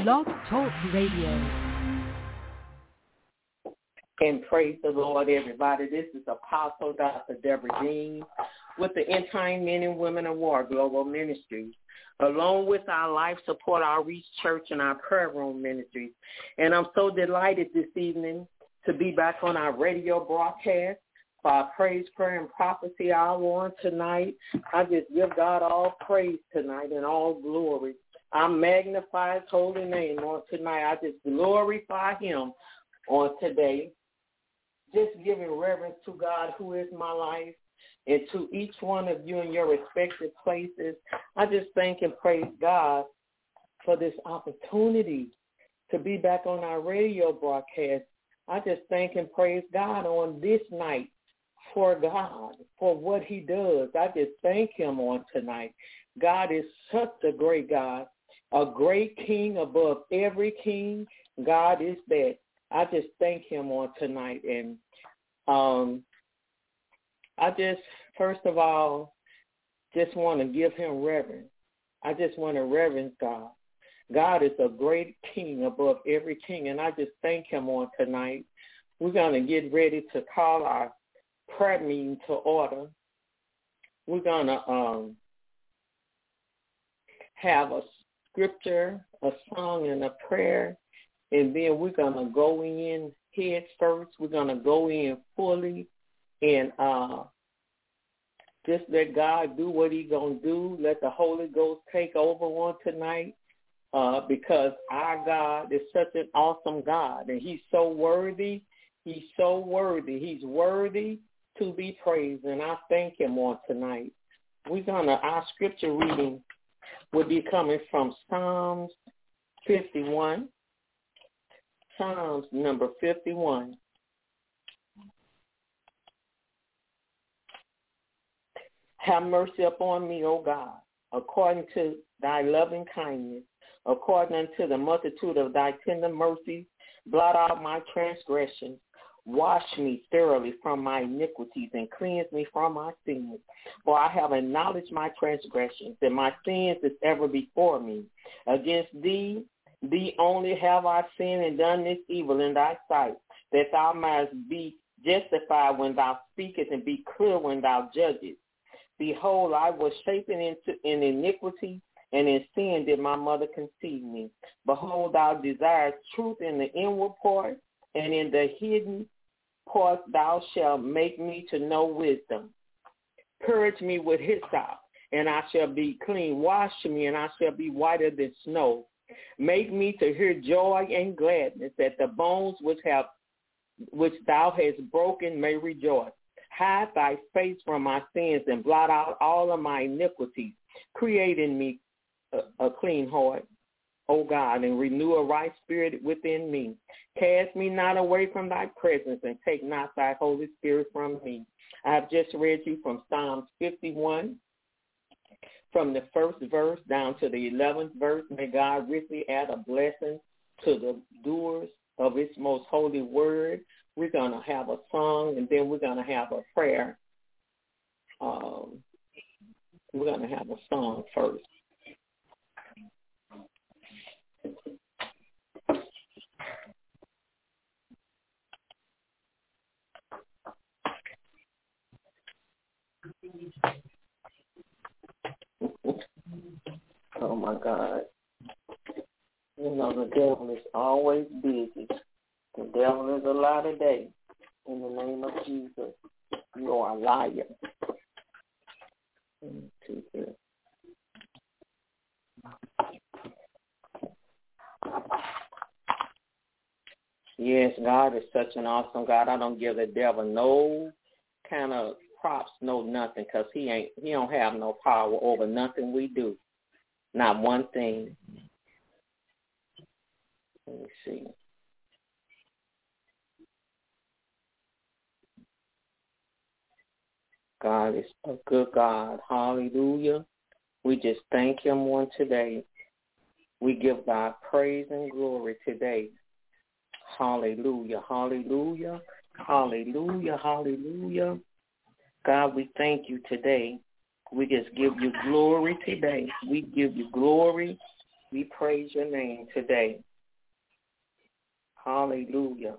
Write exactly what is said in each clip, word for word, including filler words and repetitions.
Blog Talk Radio. And praise the Lord, everybody. This is Apostle Doctor Deborah Dean with the End Time Men and Women of War Global Ministries, along with our Life Support Outreach Church and our Prayer Room Ministries. And I'm so delighted this evening to be back on our radio broadcast for our Praise, Prayer, and Prophecy Hour on tonight. I just give God all praise tonight and all glory. I magnify His holy name on tonight. I just glorify Him on today. Just giving reverence to God, who is my life, and to each one of you in your respective places. I just thank and praise God for this opportunity to be back on our radio broadcast. I just thank and praise God on this night for God, for what He does. I just thank Him on tonight. God is such a great God, a great King above every king. God is that. I just thank Him on tonight. And um, I just, first of all, just want to give Him reverence. I just want to reverence God. God is a great King above every king, and I just thank Him on tonight. We're going to get ready to call our prayer meeting to order. We're going to um, have a scripture, a song, and a prayer. And then we're going to go in head first. We're going to go in fully and uh, just let God do what He's going to do. Let the Holy Ghost take over on tonight uh, because our God is such an awesome God. And He's so worthy. He's so worthy. He's worthy to be praised. And I thank Him on tonight. We're going to, our scripture reading will be coming from Psalms fifty-one. Psalms number fifty-one. Have mercy upon me, O God, according to thy loving kindness, according unto the multitude of thy tender mercies, blot out my transgressions. Wash me thoroughly from my iniquities and cleanse me from my sins. For I have acknowledged my transgressions, and my sins is ever before me. Against thee, Thee only have I sinned and done this evil in thy sight, that thou mightest be justified when thou speakest and be clear when thou judgest. Behold, I was shapen into in iniquity, and in sin did my mother conceive me. Behold, thou desirest truth in the inward part, and in the hidden part thou shalt make me to know wisdom. Purge me with hyssop, and I shall be clean. Wash me, and I shall be whiter than snow. Make me to hear joy and gladness, that the bones which have which thou hast broken may rejoice. Hide thy face from my sins and blot out all of my iniquities. Create in me a, a clean heart, O God, and renew a right spirit within me. Cast me not away from thy presence, and take not thy Holy Spirit from me. I have just read you from Psalms fifty-one. From the first verse down to the eleventh verse, may God richly add a blessing to the doers of His most holy word. We're going to have a song, and then we're going to have a prayer. Um, we're going to have a song first. Oh, my God. You know, the devil is always busy. The devil is a lie today. In the name of Jesus, you are a liar. Yes, God is such an awesome God. I don't give the devil no kind of props, no nothing, because he ain't he don't have no power over nothing we do. Not one thing. Let me see. God is a good God. Hallelujah. We just thank Him on today. We give God praise and glory today. Hallelujah. Hallelujah. Hallelujah. Hallelujah. God, we thank you today. We just give you glory today. We give you glory We praise your name today. Hallelujah.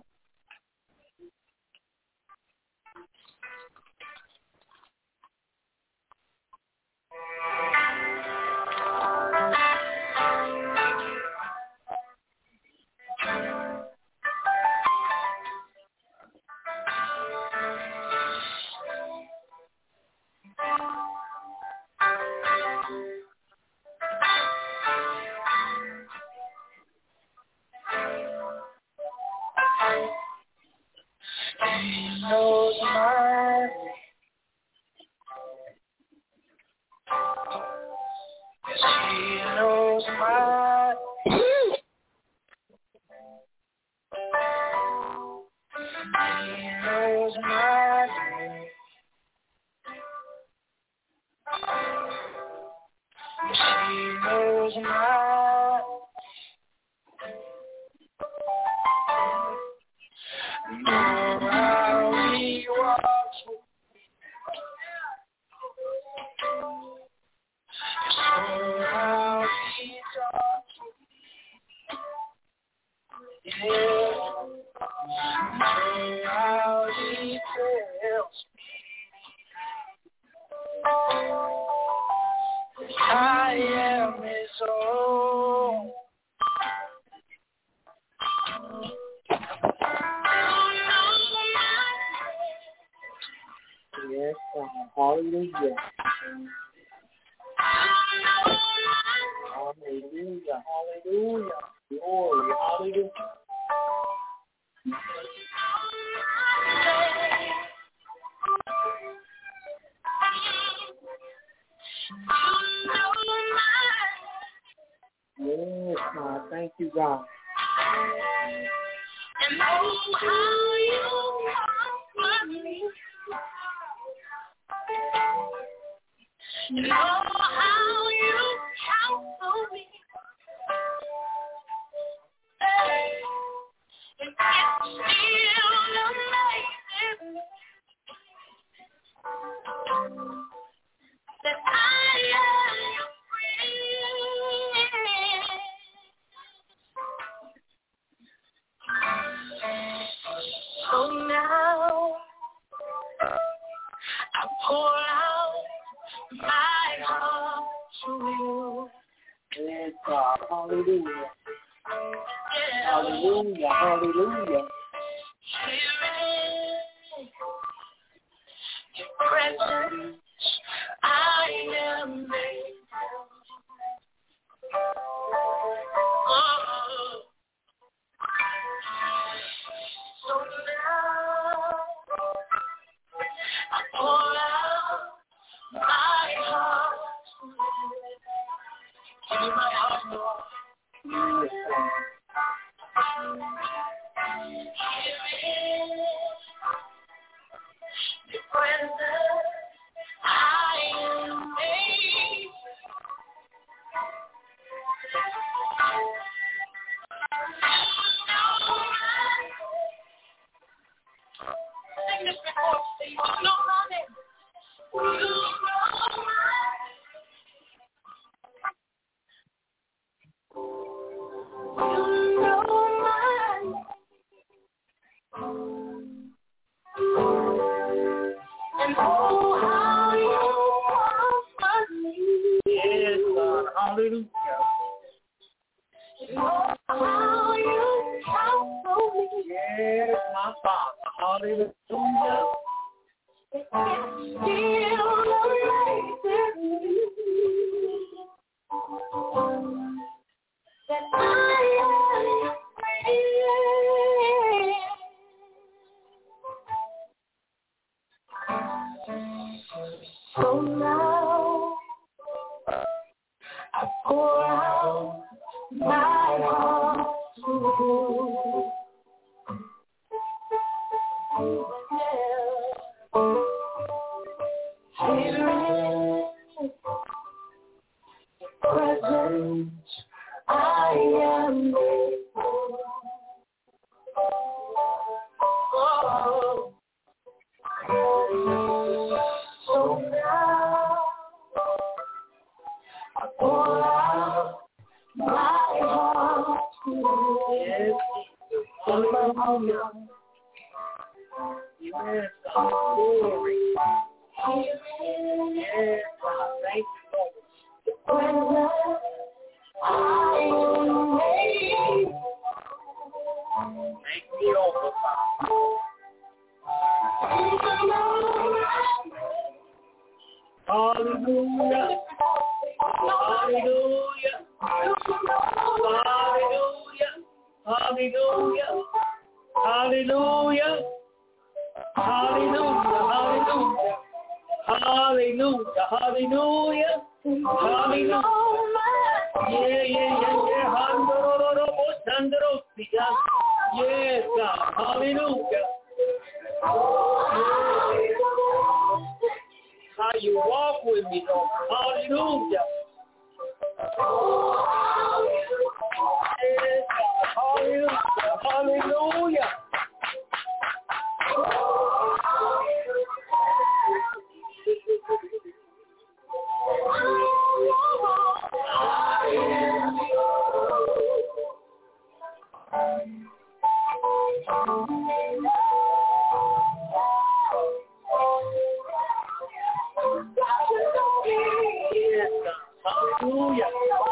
He knows my name. Yes, he knows my name. He knows my name. Yes, he knows my name. Know how he walks with me. Know how he talks with me. Yeah. Know how he tells me I am his own. Yes, God. Hallelujah. Hallelujah. Hallelujah. Glory. Hallelujah. Yes, God. Thank you, God. And know how you comfort me. Know how you counsel me. And it still amazes me that I am your friend. So now I pour out my heart to you. Yes, God. Hallelujah. Yeah. Hallelujah. Hallelujah. Here in your presence, I am made. Oh. So now I pour out my heart to you. Give me my heart, Lord. Yes, God. Here in your presence, I am made. Sing this before we sing. You know my name. You know my You know my and oh, how you comfort me. Yes, God. Hallelujah. And oh, how you counsel me. Yes, my Father. Hallelujah. It still amazes me that I am your friend. So now I pour out my heart to you. Here in your presence, I am grateful. Oh. So now I pour out my Yes, hallelujah. Yes, God, glory. Yes, God, thank you, Lord. Make me over, Father. Hallelujah. Hallelujah. Hallelujah. Hallelujah. Hallelujah. Hallelujah. Hallelujah. Hallelujah. Hallelujah. Yeah, yeah, yeah, yeah. Hallelujah. Yes, God. Hallelujah. How you walk with me, Lord. Hallelujah. Yes, God. Hallelujah. Hallelujah. Yes, God. Hallelujah.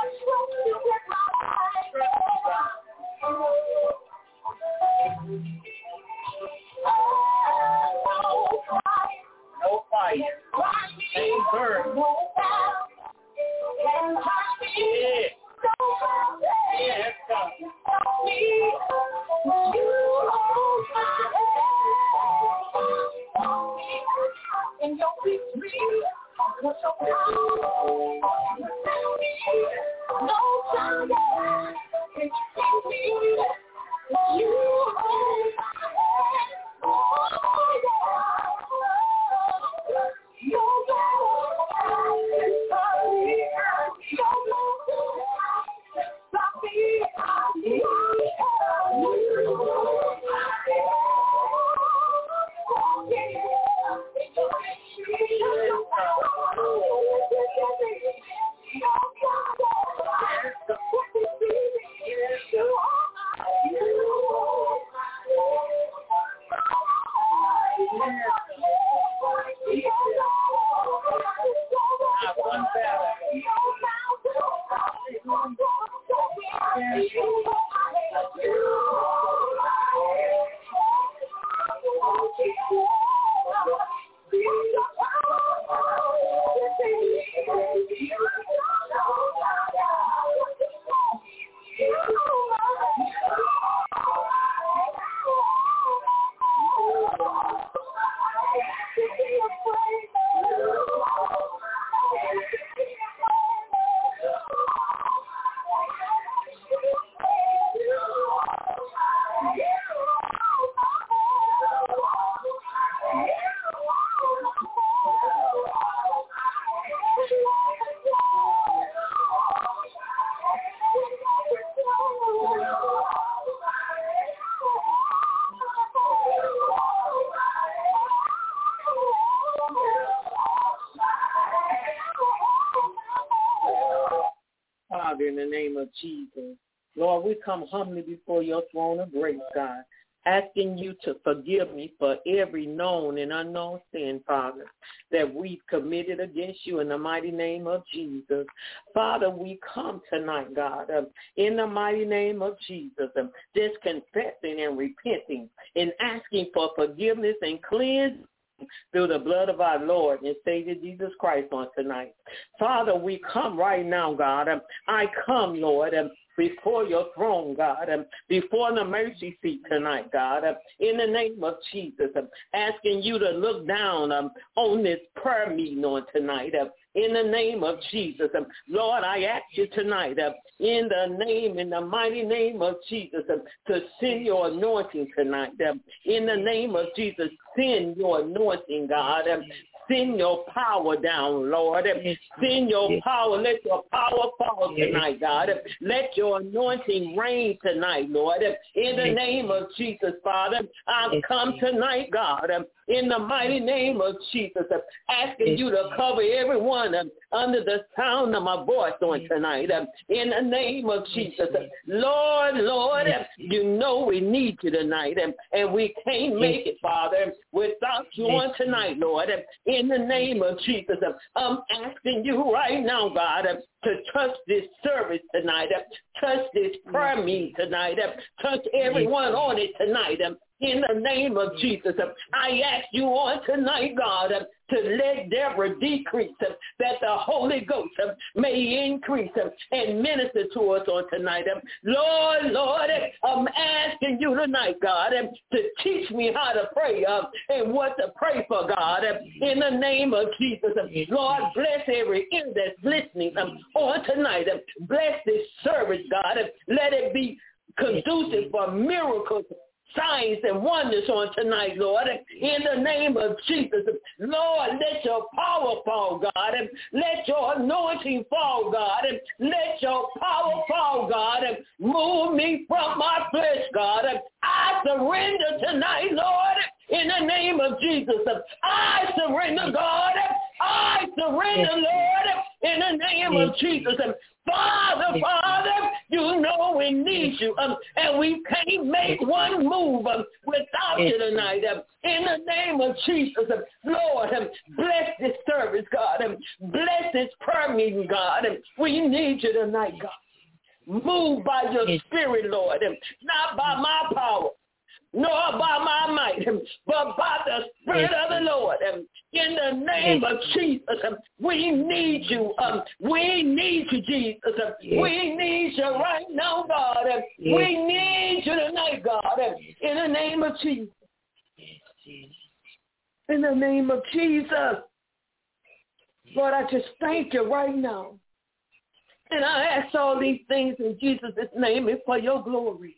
No fire. Ain't burn. Yeah. Yes, God. In your victory, no time can you me. You hold my hand. Your love is sorry. Your love is sorry. Father, in the name of Jesus, Lord, we come humbly before your throne of grace, God, asking you to forgive me for every known and unknown sin, Father, that we've committed against you in the mighty name of Jesus. Father, we come tonight, God, um, in the mighty name of Jesus, um, just confessing and repenting and asking for forgiveness and cleansing through the blood of our Lord and Savior Jesus Christ on tonight. Father, we come right now, God. Um, I come, Lord, um, before your throne, God, um, before the mercy seat tonight, God, um, in the name of Jesus, um, asking you to look down um, on this prayer meeting on tonight. Um, in the name of Jesus. Um, Lord, I ask you tonight, uh, in the name, in the mighty name of Jesus, uh, to send your anointing tonight. Uh, in the name of Jesus, send your anointing, God. Uh, Send your power down, Lord. Send your power. Let your power fall tonight, God. Let your anointing reign tonight, Lord. In the name of Jesus, Father, I've come tonight, God, in the mighty name of Jesus, asking you to cover everyone everyone um, under the sound of my voice on tonight. Um, in the name of Jesus. Um, Lord, Lord, um, you know we need you tonight. Um, and we can't make it, Father, without you on tonight, Lord. Um, in the name of Jesus. Um, I'm asking you right now, God, um, to touch this service tonight. Um, touch this prayer meeting tonight. Um, touch everyone on it tonight. Um, in the name of Jesus. Um, I ask you on tonight, God, um, to let Deborah decrease, um, that the Holy Ghost um, may increase um, and minister to us on tonight. Um, Lord, Lord, I'm asking you tonight, God, um, to teach me how to pray um, and what to pray for, God, um, in the name of Jesus. Um, Lord, bless every ear that's listening um, on tonight. Um, bless this service, God. Um, let it be conducive for miracles, signs and wonders on tonight, Lord, in the name of Jesus. Lord, let your power fall, God, and let your anointing fall, God, and let your power fall, God, and move me from my flesh, God. I surrender tonight, Lord, in the name of Jesus. I surrender, God. I surrender, Lord, in the name of Jesus. Father, Father, you know we need you, um, and we can't make one move um, without you tonight. Um, in the name of Jesus, um, Lord, um, bless this service, God. Um, bless this prayer meeting, God. Um, we need you tonight, God. Move by your spirit, Lord, um, not by my power, nor by my might, but by the Spirit of the Lord. In the name of Jesus, we need you. We need you, Jesus. We need you right now, God. We need you tonight, God. In the name of Jesus. In the name of Jesus. Lord, I just thank you right now. And I ask all these things in Jesus' name and for your glory.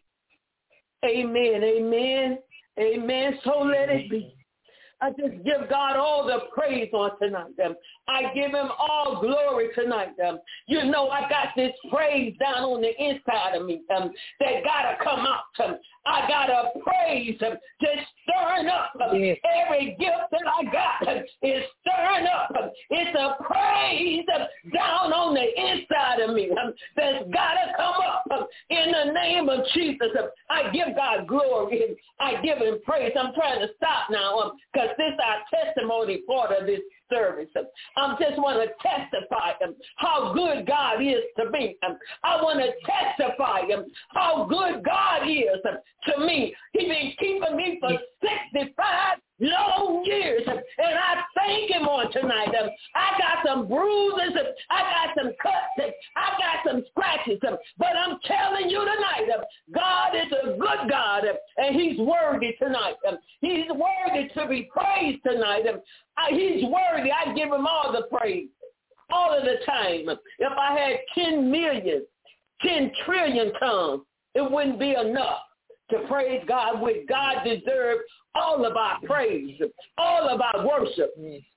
Amen, amen, amen. So let it be. I just give God all the praise on tonight. Um, I give him all glory tonight. Um, you know, I got this praise down on the inside of me um, that got to come out. Um, I got to praise um, just stirring up. Um, yes. Every gift that I got um, is stirring up. Um, it's a praise um, down on the inside of me um, that's got to come up. Um, in the name of Jesus, um, I give God glory. I give him praise. I'm trying to stop now because um, this is our testimony part of this service. I just want to testify um, how good God is to me. Um, I want to testify um, how good God is um, to me. He's been keeping me for sixty-five long years, um, and I thank him on tonight. Um, I got some bruises, um, I got some cuts, um, I got some scratches, um, but I'm telling you tonight, um, God is a good God, um, and he's worthy tonight. Um, he's worthy to be praised tonight. Um, I, he's worthy. I give him all the praise, all of the time. If I had ten million, ten trillion tongues, it wouldn't be enough to praise God with. God deserves all of our praise, all of our worship.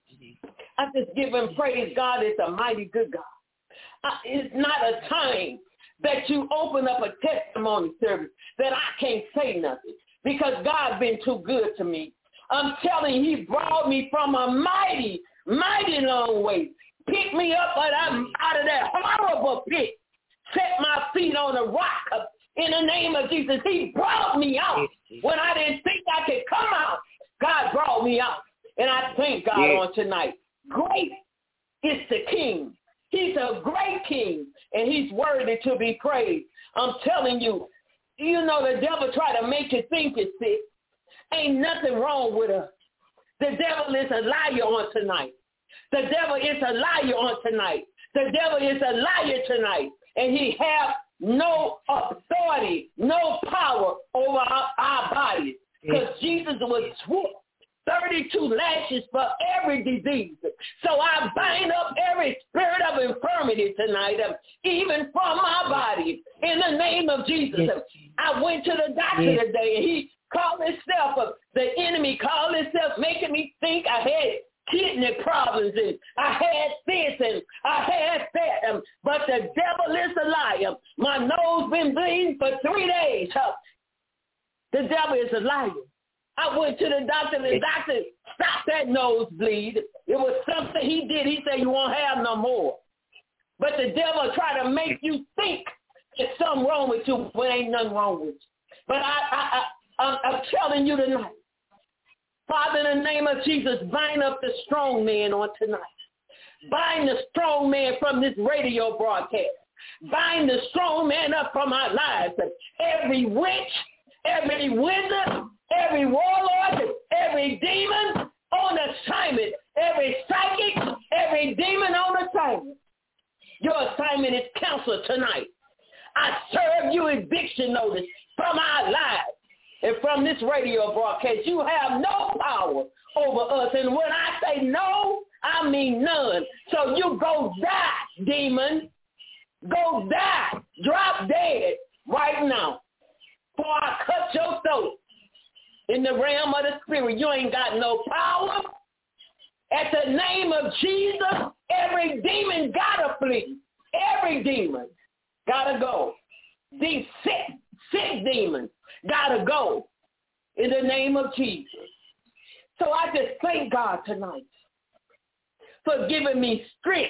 I just give him praise. God is a mighty good God. I, it's not a time that you open up a testimony service that I can't say nothing because God's been too good to me. I'm telling you, he brought me from a mighty, mighty long way. Picked me up out of that horrible pit. Set my feet on a rock. In the name of Jesus, he brought me out. When I didn't think I could come out, God brought me out. And I thank God yeah. on tonight. Great is the King. He's a great King, and he's worthy to be praised. I'm telling you, you know the devil try to make you think you're sick. Ain't nothing wrong with us. The devil is a liar on tonight. The devil is a liar on tonight. The devil is a liar tonight. And he have no authority, no power over our, our bodies. Because Jesus was swooped thirty-two lashes for every disease. So I bind up every spirit of infirmity tonight, even from my body. In the name of Jesus. I went to the doctor today, and he called himself, uh, the enemy called himself, making me think I had kidney problems, and I had this, and I had that. Um, but the devil is a liar. My nose been bleeding for three days. Uh, the devil is a liar. I went to the doctor, and the doctor stopped that nosebleed. It was something he did. He said, you won't have no more. But the devil tried to make you think there's something wrong with you when ain't nothing wrong with you. But I, I, I, I'm, I'm telling you tonight, Father, in the name of Jesus, bind up the strong man on tonight. Bind the strong man from this radio broadcast. Bind the strong man up from our lives. Every witch, every wizard, every warlord, every demon on assignment, every psychic, every demon on assignment. Your assignment is canceled tonight. I serve you eviction notice from our lives and from this radio broadcast. You have no power over us. And when I say no, I mean none. So you go die, demon. Go die. Drop dead right now. For I cut your throat in the realm of the spirit. You ain't got no power. At the name of Jesus, every demon gotta flee. Every demon gotta go. These sick, sick demons gotta go in the name of Jesus. So I just thank God tonight for giving me strength.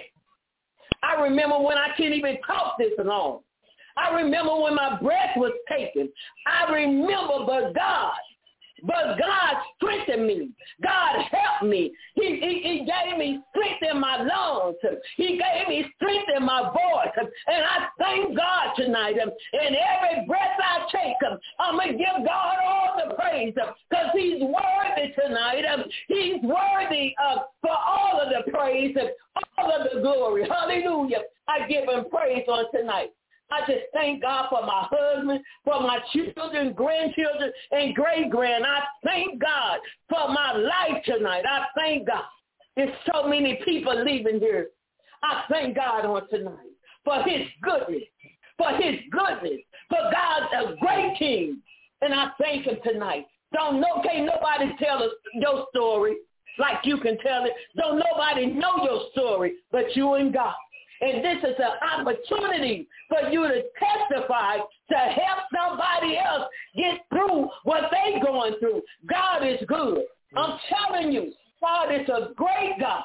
I remember when I can't even talk this long. I remember when my breath was taken. I remember, but God, but God strengthened me. God helped me. He, he, he gave me strength in my lungs. He gave me strength in my voice. And I thank God tonight. And every breath I take, I'm going to give God all the praise because he's worthy tonight. He's worthy uh, for all of the praise and all of the glory. Hallelujah. I give him praise on tonight. I just thank God for my husband, for my children, grandchildren, and great-grand. I thank God for my life tonight. I thank God. There's so many people leaving here. I thank God on tonight for his goodness, for his goodness, for God's a great king. And I thank him tonight. Don't know, can't nobody tell us your story like you can tell it. Don't nobody know your story but you and God. And this is an opportunity for you to testify to help somebody else get through what they're going through. God is good. I'm telling you, God is a great God,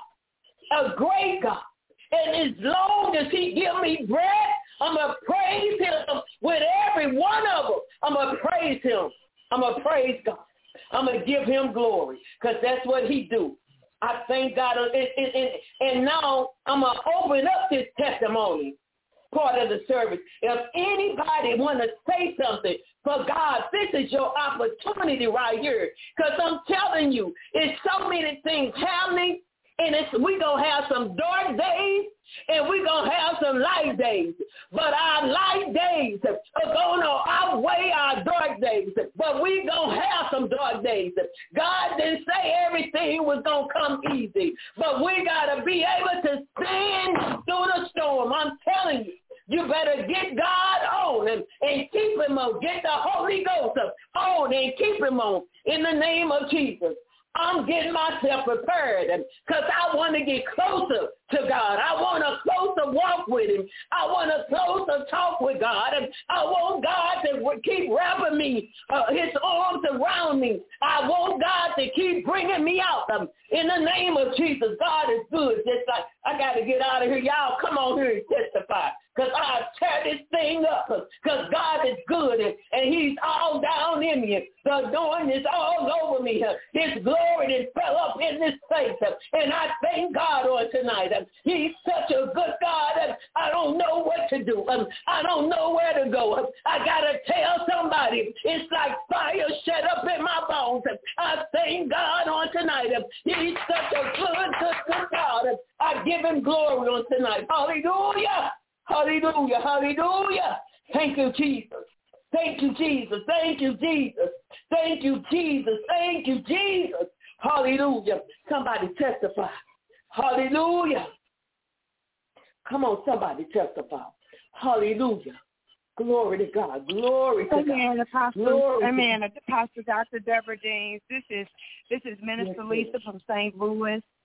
a great God. And as long as he give me breath, I'm going to praise him with every one of them. I'm going to praise him. I'm going to praise God. I'm going to give him glory because that's what he do. I thank God. And, and, and, and now I'm going to open up this testimony part of the service. If anybody want to say something for God, this is your opportunity right here. Because I'm telling you, it's so many things happening. And it's, we're going to have some dark days, and we're going to have some light days. But our light days are going to outweigh our dark days. But we're going to have some dark days. God didn't say everything was going to come easy. But we got to be able to stand through the storm. I'm telling you. You better get God on and, and keep him on. Get the Holy Ghost on and keep him on in the name of Jesus. I'm getting myself prepared because I want to get closer to God. I want a closer walk with him. I want a closer talk with God. And I want God to keep wrapping me, uh, his arms around me. I want God to keep bringing me out. Um, in the name of Jesus, God is good. Just like I got to get out of here. Y'all come on here and testify because I'll tear this thing up because God is good and, and he's all down in me. The anointing is all over me. His glory is fell up in this place. And I thank God on tonight. He's such a good God. I don't know what to do. I don't know where to go. I got to tell somebody. It's like fire shut up in my bones. I thank God on tonight. He's such a good, good, good God. I give him glory on tonight. Hallelujah. Hallelujah. Hallelujah. Thank you, Jesus. Thank you, Jesus. Thank you, Jesus. Thank you, Jesus. Thank you, Jesus. Hallelujah. Somebody testify. Hallelujah. Come on, somebody testify. Hallelujah. Glory to God. Glory to Amen, God. Apostle. Glory Amen. to Pastor Doctor Deborah Deans. This is this is Minister yes, Lisa from Saint Louis.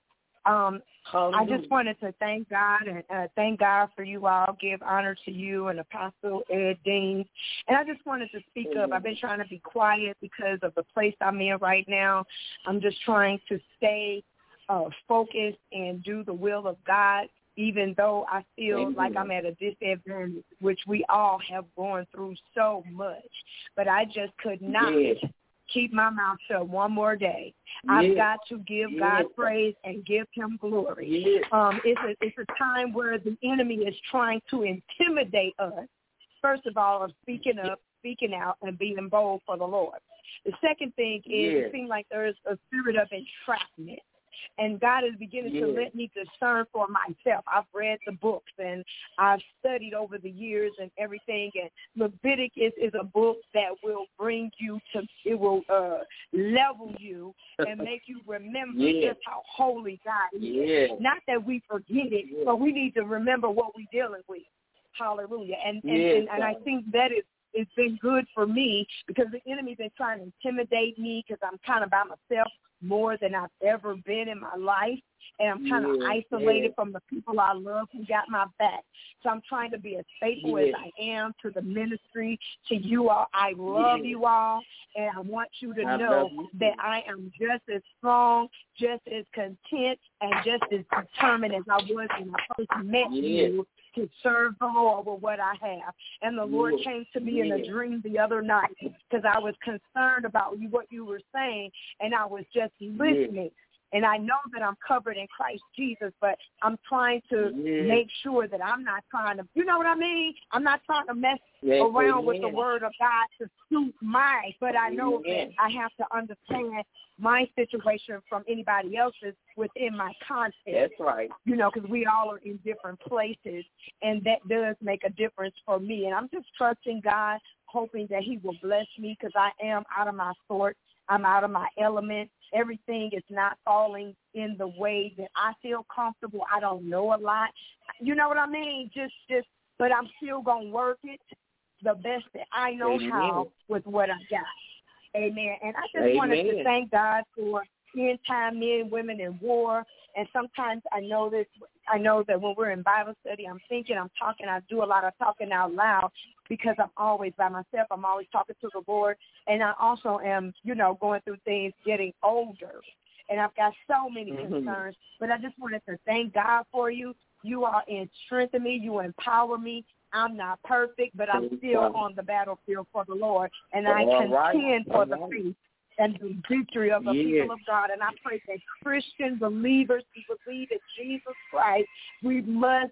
Um, I just wanted to thank God and uh, thank God for you all. Give honor to you and Apostle Ed Dean. And I just wanted to speak up. I've been trying to be quiet because of the place I'm in right now. I'm just trying to stay uh, focused and do the will of God, even though I feel Amen. Like I'm at a disadvantage, which we all have gone through so much. But I just could not yes. keep my mouth shut one more day. Yes. I've got to give yes. God praise and give him glory. Yes. Um, it's, a, it's a time where the enemy is trying to intimidate us, first of all, of speaking up, speaking out, and being bold for the Lord. The second thing is yes. it seems like there is a spirit of entrapment. And God is beginning yes. to let me discern for myself. I've read the books and I've studied over the years and everything. And Leviticus is a book that will bring you to, it will uh, level you and make you remember yes. just how holy God is. Yes. Not that we forget it, yes. but we need to remember what we're dealing with. Hallelujah. And, and, yes. and, and I think that is, it's been good for me because the enemy's been trying to intimidate me because I'm kind of by myself more than I've ever been in my life, and I'm kind of yeah, isolated yeah. from the people I love who got my back. So I'm trying to be as faithful yeah. as I am to the ministry, to you all. I love yeah. you all, and I want you to I know that I am just as strong, just as content, and just as determined as I was when I first met yeah. you to serve the Lord with what I have. And the Lord yeah. came to me yeah. in a dream the other night because I was concerned about you, what you were saying, and I was just listening. Yeah. And I know that I'm covered in Christ Jesus, but I'm trying to yeah. make sure that I'm not trying to, you know what I mean? I'm not trying to mess yeah, around yeah. with the word of God to suit my, but I know yeah. that I have to understand my situation from anybody else's within my context. That's right. You know, because we all are in different places, and that does make a difference for me. And I'm just trusting God, hoping that he will bless me because I am out of my sort. I'm out of my element. Everything is not falling in the way that I feel comfortable. I don't know a lot. You know what I mean? Just, just, but I'm still going to work it the best that I know Amen. How with what I got. Amen. And I just Amen. wanted to thank God for end time men, women in war. And sometimes I know this, I know that when we're in Bible study, I'm thinking, I'm talking, I do a lot of talking out loud because I'm always by myself. I'm always talking to the Lord. And I also am, you know, going through things, getting older. And I've got so many mm-hmm. concerns. But I just wanted to thank God for you. You are in strength me. You empower me. I'm not perfect, but I'm still on the battlefield for the Lord. And I contend right. for the faith and the victory of the yes. people of God. And I pray that Christian believers who believe in Jesus Christ, we must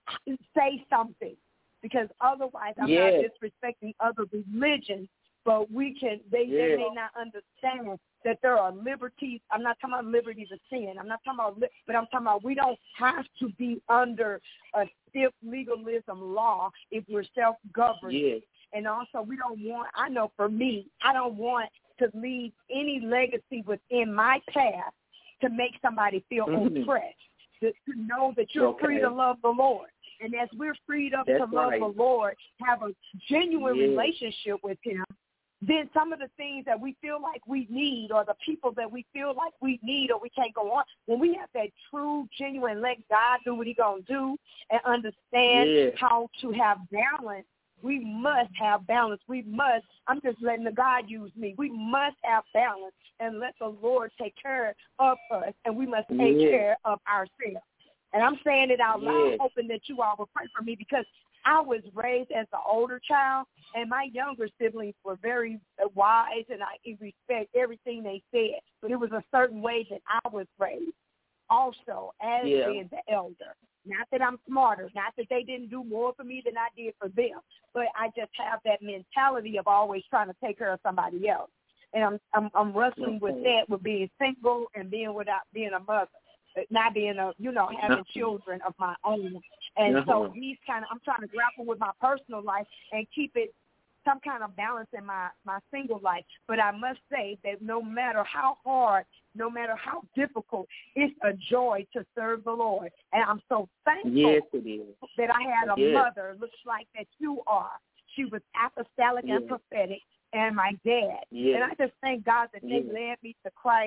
say something. Because otherwise, I'm yes. not disrespecting other religions, but we can, they, yes. they may not understand that there are liberties. I'm not talking about liberties of sin. I'm not talking about, but I'm talking about we don't have to be under a stiff legalism law if we're self-governed. Yes. And also, we don't want, I know for me, I don't want to leave any legacy within my path to make somebody feel mm-hmm. oppressed, to, to know that you're okay. free to love the Lord. And as we're freed up That's to love right. the Lord, have a genuine yes. relationship with him, then some of the things that we feel like we need or the people that we feel like we need or we can't go on, when we have that true, genuine, let God do what he's going to do and understand yes. how to have balance, we must have balance. We must, I'm just letting the God use me. We must have balance and let the Lord take care of us, and we must take yes. care of ourselves. And I'm saying it out loud, yes. hoping that you all will pray for me because I was raised as the older child, and my younger siblings were very wise, and I respect everything they said. But it was a certain way that I was raised also as yeah. being the elder. Not that I'm smarter, not that they didn't do more for me than I did for them, but I just have that mentality of always trying to take care of somebody else. And I'm I'm, I'm wrestling with that, with being single and being without being a mother. Not being a, you know, having uh-huh. children of my own. And uh-huh. so he's kind of, I'm trying to grapple with my personal life and keep it some kind of balance in my, my single life. But I must say that no matter how hard, no matter how difficult, it's a joy to serve the Lord. And I'm so thankful yes, it is. that I had a yes. mother, looks like that you are. She was apostolic yes. and prophetic, and my dad. Yes. And I just thank God that they yes. led me to Christ.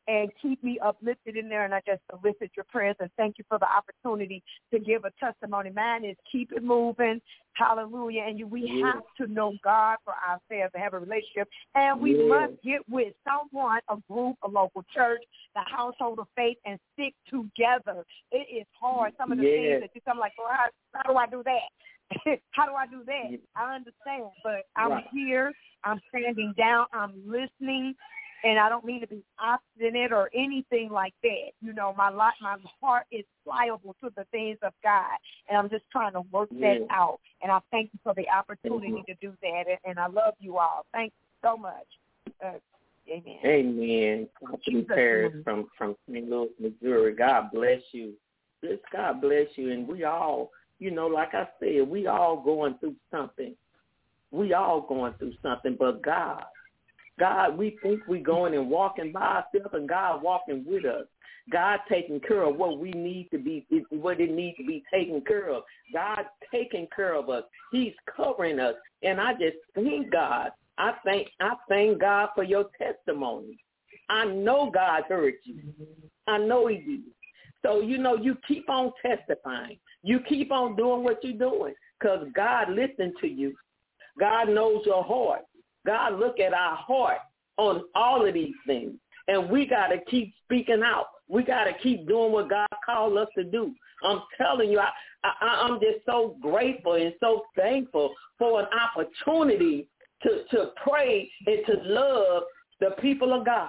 and keep me uplifted in there. And I just solicit your prayers and thank you for the opportunity to give a testimony. Mine is keep it moving. Hallelujah. And you, we yeah. have to know God for ourselves and have a relationship. And we yeah. must get with someone, a group, a local church, the household of faith, and stick together. It is hard. Some of the yeah. things that you come like, well, how, how do I do that? How do I do that? Yeah. I understand, but I'm right. here. I'm standing down. I'm listening. And I don't mean to be obstinate or anything like that. You know, my life, my heart is pliable to the things of God, and I'm just trying to work yeah. that out. And I thank you for the opportunity mm-hmm. to do that, and, and I love you all. Thank you so much. Uh, amen. Amen. Prophet Paris from, from Saint Louis, Missouri. God bless you. This God bless you. And we all, you know, like I said, we all going through something. We all going through something, but God. God, we think we going and walking by ourselves, and God walking with us. God taking care of what we need to be, what it needs to be taken care of. God taking care of us. He's covering us, and I just thank God. I thank, I thank God for your testimony. I know God heard you. I know He did. So you know, you keep on testifying. You keep on doing what you're doing, because God listened to you. God knows your heart. God look at our heart on all of these things, and we got to keep speaking out. We got to keep doing what God called us to do. I'm telling you, I, I, I'm just so grateful and so thankful for an opportunity to, to pray and to love the people of God.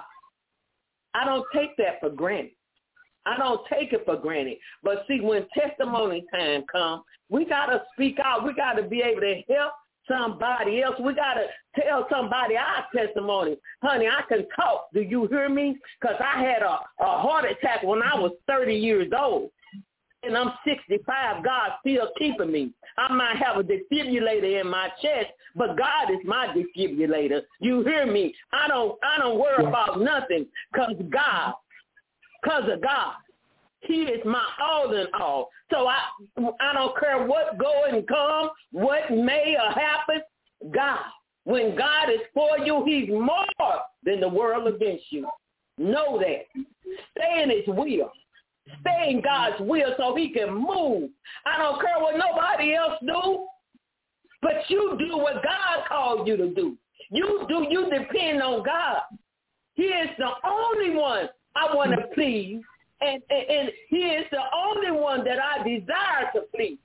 I don't take that for granted. I don't take it for granted. But see, when testimony time comes, we got to speak out. We got to be able to help somebody else. We got to tell somebody our testimony. Honey, I can talk. Do you hear me? Because I had a, a heart attack when I was thirty years old. And I'm sixty-five. God's still keeping me. I might have a defibrillator in my chest, but God is my defibrillator. You hear me? I don't I don't worry about nothing because God, because of God. He is my all in all. So I I don't care what go and come, what may or happen. God, when God is for you, He's more than the world against you. Know that. Stay in His will. Stay in God's will so He can move. I don't care what nobody else do, but you do what God called you to do. You do. You depend on God. He is the only one I want to please. And, and, and He is the only one that I desire to please.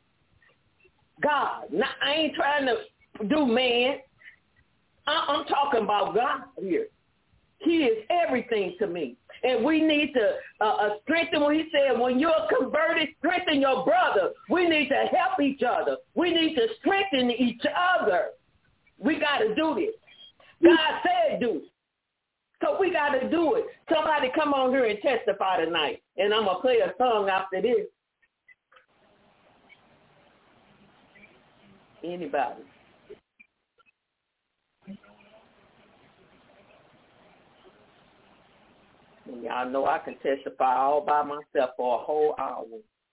God. Now, I ain't trying to do man. I, I'm talking about God here. He is everything to me. And we need to uh, uh, strengthen what He said. When you're converted, strengthen your brother. We need to help each other. We need to strengthen each other. We got to do this. God said do it. So we got to do it. Somebody come on here and testify tonight. And I'm going to play a song after this. Anybody? And y'all know I can testify all by myself for a whole hour.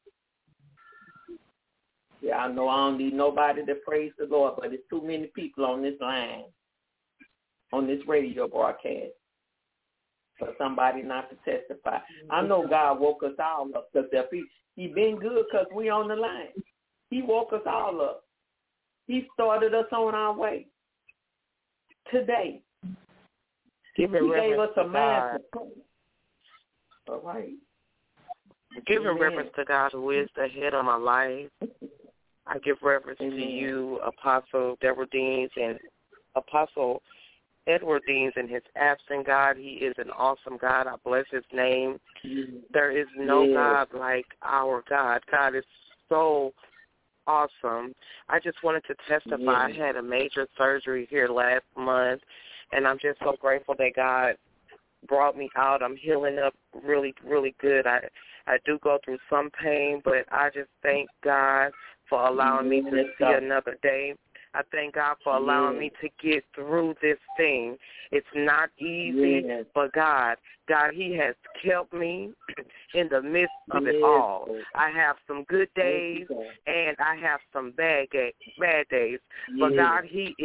Yeah, I know I don't need nobody to praise the Lord, but there's too many people on this line, on this radio broadcast, for somebody not to testify. I know God woke us all up because he, he been good because we on the line. He woke us all up. He started us on our way today. Give he reference gave us a to man God. to pray. All right. Giving Amen. reference to God who is the head of my life. I give reference Amen. to you, Apostle Deborah Deans, and Apostle Edward Deans in his absent. God, He is an awesome God. I bless His name. Mm-hmm. There is no yes. God like our God. God is so awesome. I just wanted to testify. Yes. I had a major surgery here last month, and I'm just so grateful that God brought me out. I'm healing up really, really good. I, I do go through some pain, but I just thank God for allowing me to see another day. I thank God for allowing yes. me to get through this thing. It's not easy, yes. but God, God, He has kept me in the midst of yes. it all. I have some good days, and I have some bad, ga- bad days. Yes. But God, He is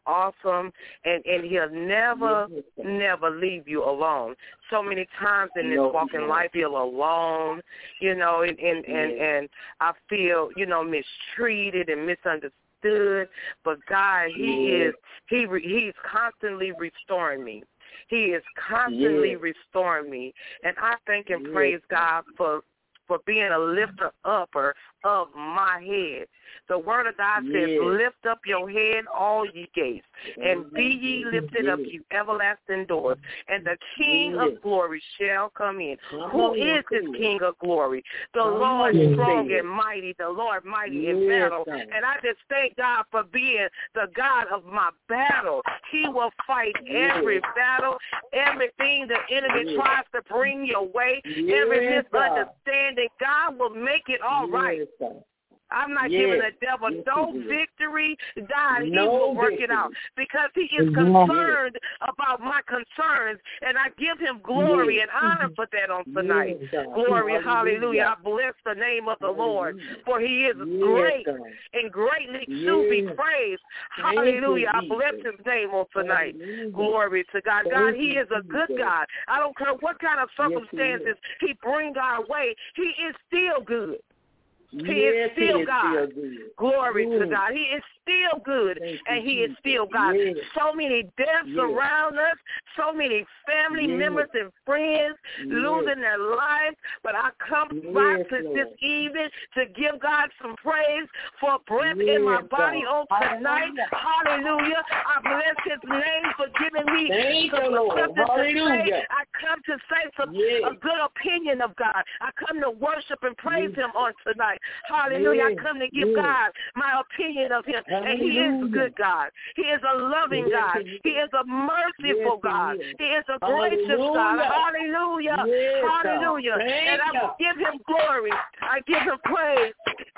awesome, and, and he'll never, yes, never leave you alone. So many times in this no, walking no. life, you're alone, you know, and, and, yes. and, and I feel, you know, mistreated and misunderstood. But God, he yes. is, he he's constantly restoring me. He is constantly yes. restoring me. And I thank and yes. praise God for for being a lifter upper of my head. The word of God says, yes. lift up your head, all ye gates, and be ye lifted yes. up, you everlasting doors, and the King yes. of glory shall come in. Come Who is this King of glory? The come Lord on, strong yes. and mighty, the Lord mighty yes. in battle. And I just thank God for being the God of my battle. He will fight yes. every battle, everything the enemy yes. tries to bring your way, yes. every misunderstanding. God will make it all yes. right. I'm not yes. giving the devil yes, no victory. God, no he will work victory. It out because he is concerned yes. about my concerns, and I give him glory yes. and honor for that on tonight. Yes, glory, hallelujah. hallelujah. I bless the name of the Lord, for he is yes, great God. And greatly yes. to be praised. Hallelujah. I bless his name on tonight. Hallelujah. Glory to God. God, he is a good God. I don't care what kind of circumstances yes, he, he brings our way. He is still good. He yes, is still he is God. Still Glory mm. to God. He is still good, and he is still God. Yes. So many deaths yes. around us, so many family yes. members and friends yes. losing their lives. But I come yes, back to Lord. This evening to give God some praise for breath yes, in my body God. On tonight. Hallelujah. I bless his name for giving me Thank some something to say. I come to say some yes. a good opinion of God. I come to worship and praise yes. him on tonight. Hallelujah. Yes, I come to give yes. God my opinion of him. Hallelujah. And he is a good God. He is a loving yes. God. He is a merciful yes, God. He is. he is a gracious Hallelujah. God. Hallelujah. Yes, Hallelujah. And I give him glory. I give him praise.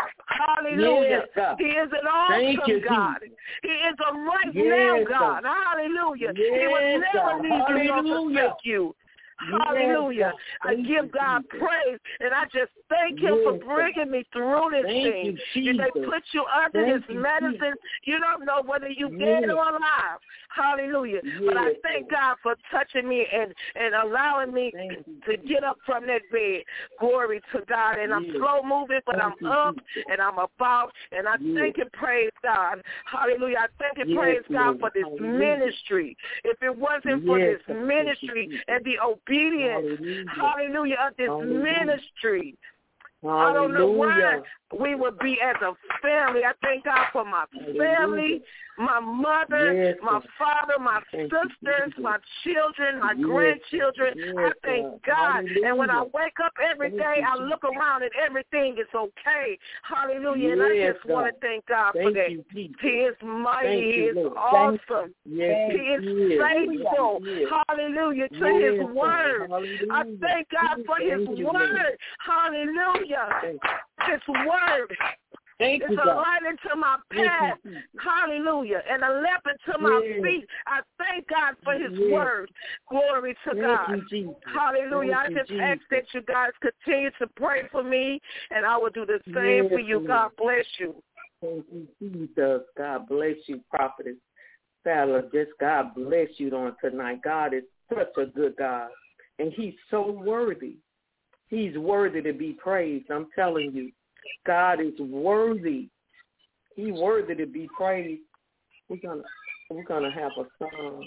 Hallelujah. Yes, he is an awesome you, God. Jesus. He is a right yes, now God. Hallelujah. Yes, he will never leave you nor forsake you. Hallelujah. Yes, I give God you, praise, and I just thank him yes, for bringing me through this thank thing. You, they put you under thank this medicine. Jesus. You don't know whether you yes. dead or alive. Hallelujah. Yes. But I thank God for touching me and, and allowing me thank to you. Get up from that bed. Glory to God. And I'm yes. slow moving, but thank I'm you, up Jesus. And I'm about. And I yes. thank and praise God. Hallelujah. I thank and yes, praise God for this Hallelujah. Ministry. If it wasn't yes. for this ministry and the obedience, Hallelujah. Hallelujah, of this Hallelujah. Ministry. Hallelujah. I don't know why we would be as a family. I thank God for my family, my mother, yes, my father, my thank sisters, you. My children, my yes, grandchildren. Yes, I thank God. Hallelujah. And when I wake up every day, thank I look around and everything is okay. Hallelujah. Yes, and I just God. Want to thank God thank for that. You, he is mighty. Thank he is you, awesome. Yes, he is yes, faithful. Yes. Hallelujah to yes, his word. Hallelujah. I thank God for his thank word. Hallelujah. His word. Thank it's you, a God. Light into my path. Hallelujah. And a lamp into my yes. feet. I thank God for his yes. word. Glory to thank God. You, Hallelujah. Thank I just you, ask that you guys continue to pray for me, and I will do the same yes, for you. God bless you. Thank you, Jesus. God bless you, Prophetess Fowler. Just God bless you on tonight. God is such a good God, and he's so worthy. He's worthy to be praised. I'm telling you. God is worthy. He's worthy to be praised. We're gonna we're gonna have a song,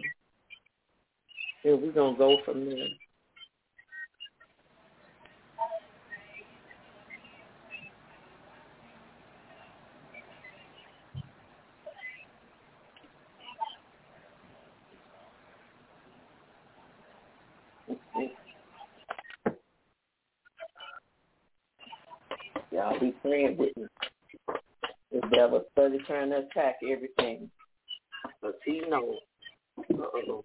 and we're gonna go from there. Y'all be praying with me. The devil started trying to attack everything. But he knows. Uh-oh.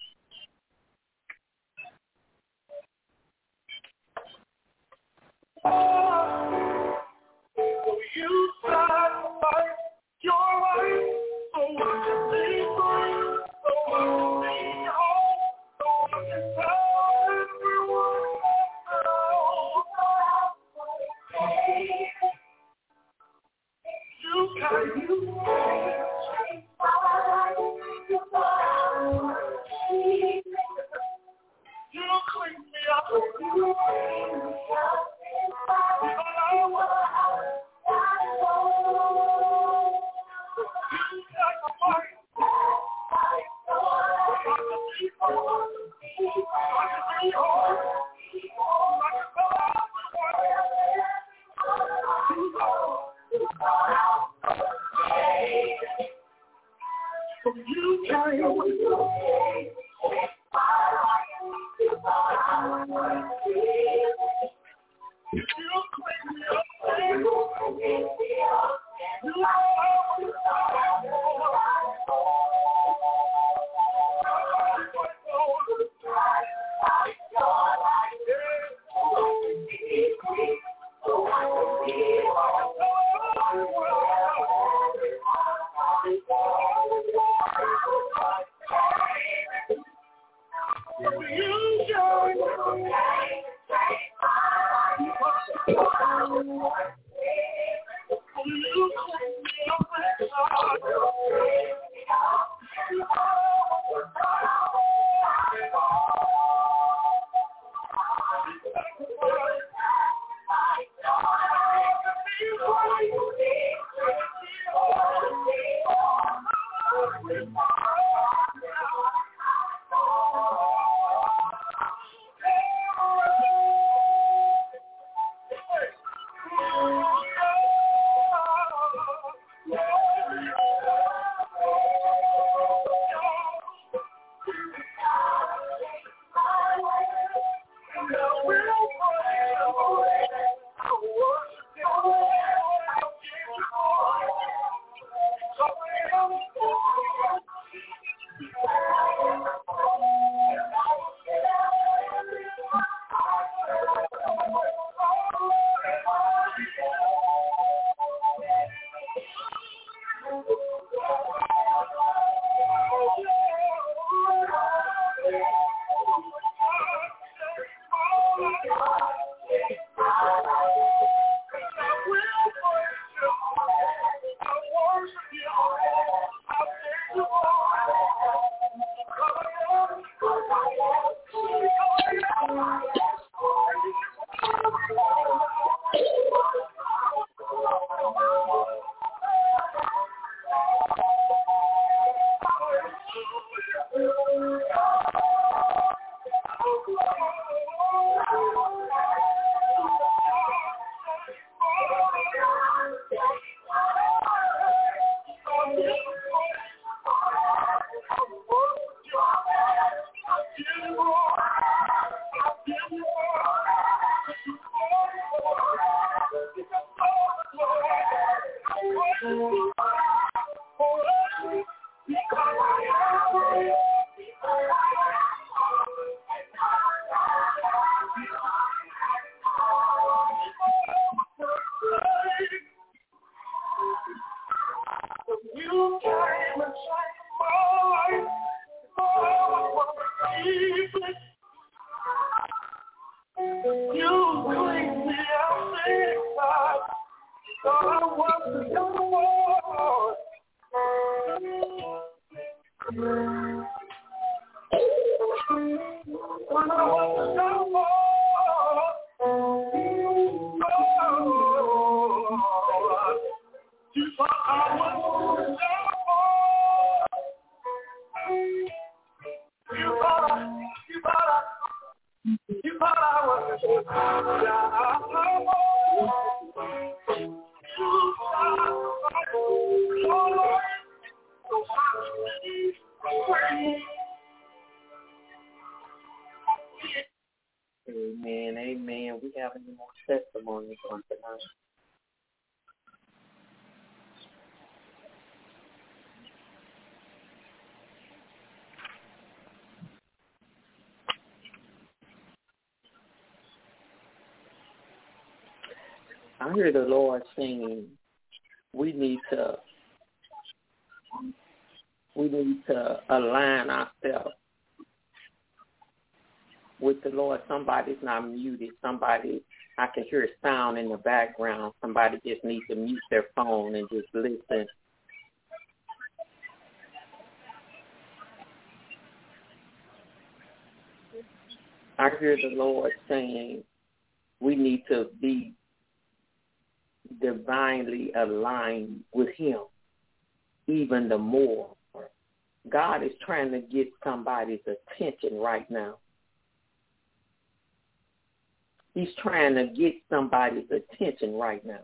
Oh, you sacrifice your life so I can be free, so I can be home, so I can tell everyone you can you change my life. You carry away. Amen, amen. We have any more testimonies on tonight? I hear the Lord saying we need to we need to align ourselves with the Lord. Somebody's not muted. Somebody, I can hear a sound in the background. Somebody just needs to mute their phone and just listen. I hear the Lord saying we need to be divinely aligned with Him even the more. God is trying to get somebody's attention right now. He's trying to get somebody's attention right now.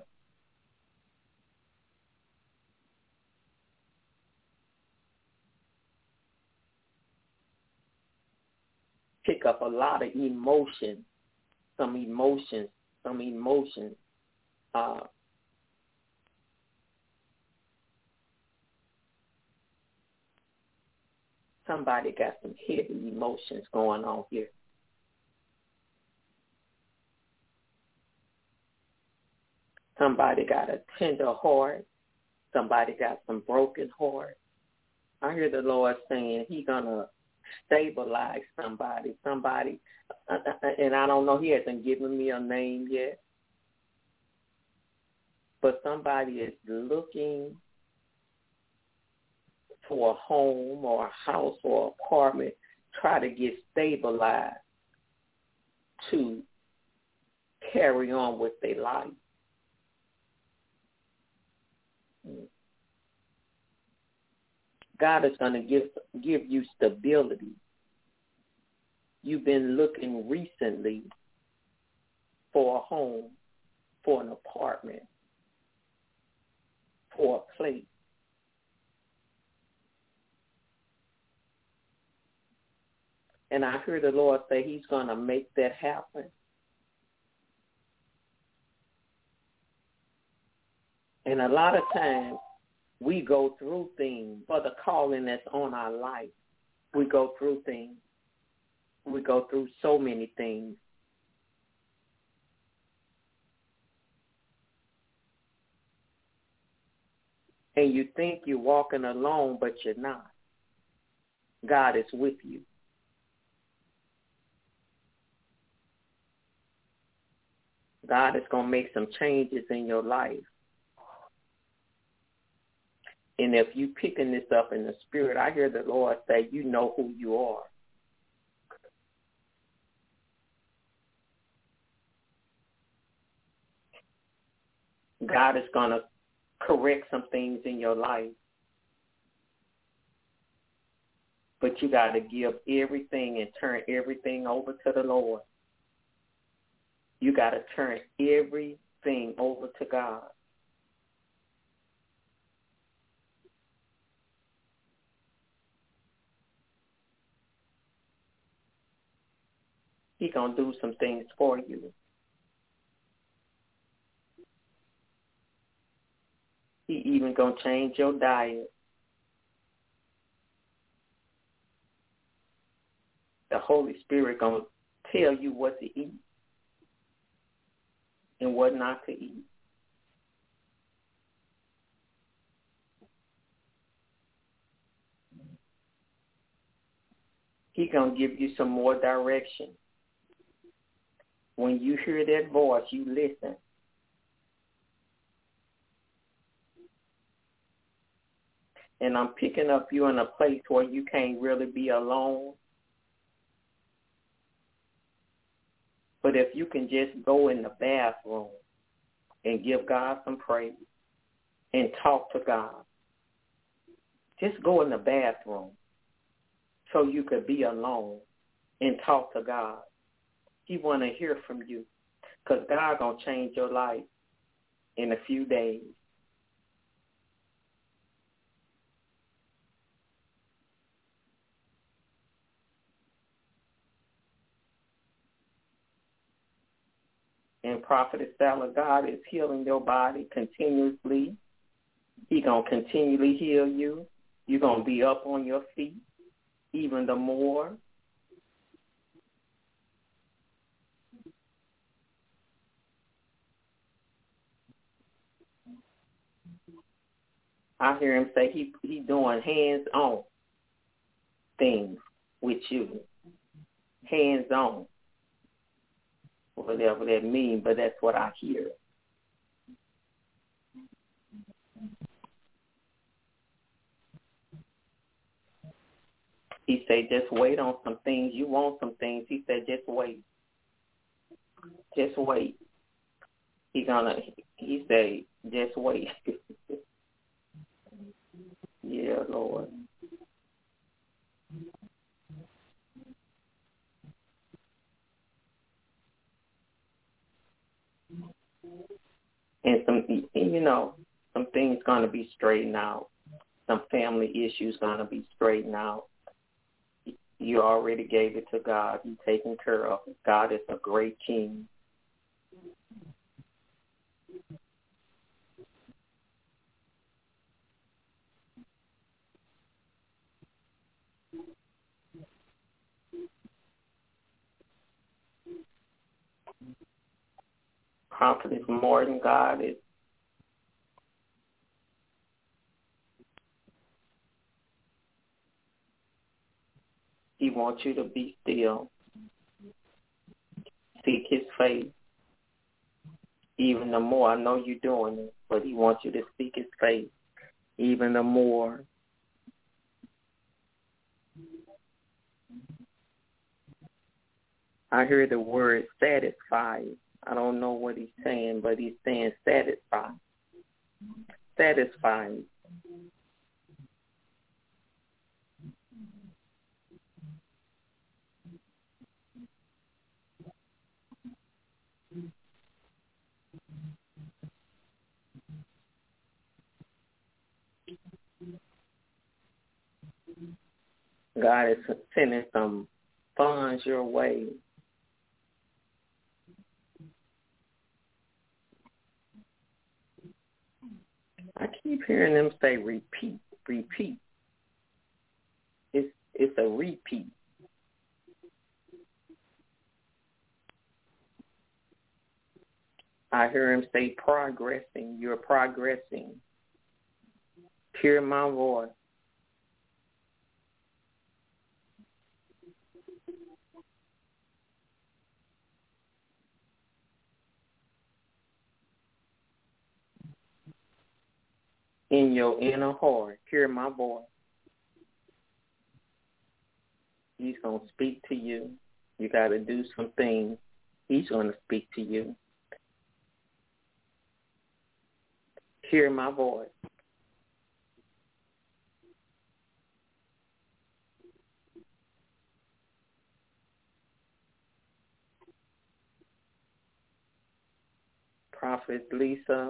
Pick up a lot of emotions, some emotions, some emotions. Uh, somebody got some heavy emotions going on here. Somebody got a tender heart. Somebody got some broken heart. I hear the Lord saying He's going to stabilize somebody. Somebody, and I don't know, He hasn't given me a name yet, but somebody is looking for a home or a house or apartment, try to get stabilized to carry on with their life. God is going to give give you stability. You've been looking recently for a home, for an apartment, for a place. And I hear the Lord say He's going to make that happen. And a lot of times we go through things for the calling that's on our life. We go through things. We go through so many things. And you think you're walking alone, but you're not. God is with you. God is going to make some changes in your life. And if you picking this up in the spirit, I hear the Lord say, you know who you are. God is going to correct some things in your life. But you got to give everything and turn everything over to the Lord. You got to turn everything over to God. He's going to do some things for you. He even going to change your diet. The Holy Spirit going to tell you what to eat and what not to eat. He's going to give you some more direction. When you hear that voice, you listen. And I'm picking up you in a place where you can't really be alone. But if you can just go in the bathroom and give God some praise and talk to God, just go in the bathroom so you could be alone and talk to God. He want to hear from you because God going to change your life in a few days. And Prophet Stella, God is healing your body continuously. He going to continually heal you. You're going to be up on your feet even the more. I hear him say he he doing hands-on things with you. Hands-on. Whatever that means, but that's what I hear. He said, just wait on some things. You want some things. He said, just wait. Just wait. He gonna. He said, just wait. Yeah, Lord. know some things going to be straightened out. Some family issues going to be straightened out. You already gave it to God. He's taken care of it. God is a great king. Prophet is more than God is. He wants you to be still. Seek his face. Even the more, I know you're doing it, but he wants you to seek his face even the more. I hear the word satisfied. I don't know what he's saying, but he's saying satisfied. Satisfied. God is sending some funds your way. I keep hearing them say repeat, repeat. It's it's a repeat. I hear him say progressing. You're progressing. Hear my voice. In your inner heart, hear my voice. He's going to speak to you. You got to do some things. He's going to speak to you. Hear my voice. Prophet Lisa,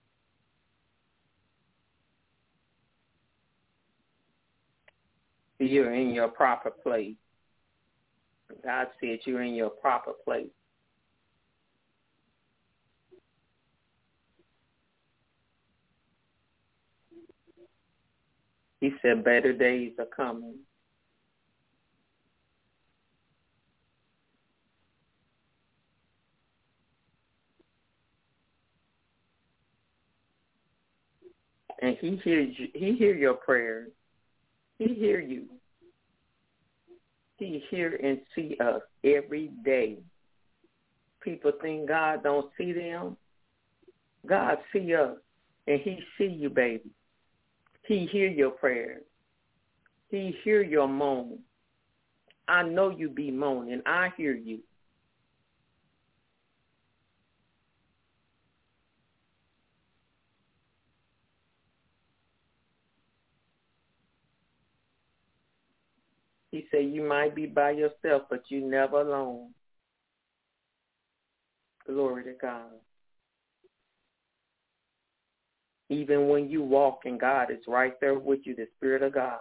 you're in your proper place. God said you're in your proper place. He said better days are coming. And he hears you, he hear your prayers. He hear you. He hear and see us every day. People think God don't see them. God see us, and he see you, baby. He hear your prayers. He hear your moan. I know you be moaning. I hear you. He said you might be by yourself, but you never alone. Glory to God. Even when you walk and God is right there with you, the Spirit of God.